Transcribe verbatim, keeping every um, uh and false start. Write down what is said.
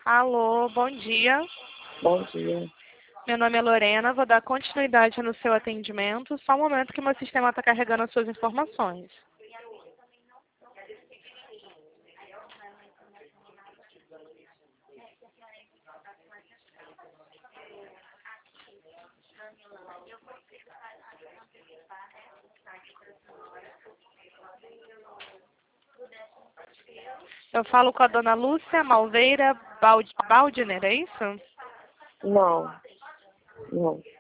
Alô, bom dia. Bom dia. Meu nome é Lorena, vou dar continuidade no seu atendimento. Só um momento que meu sistema está carregando as suas informações. Eu falo com a dona Lúcia Malveira Bald- Baldner, é isso? Não, não.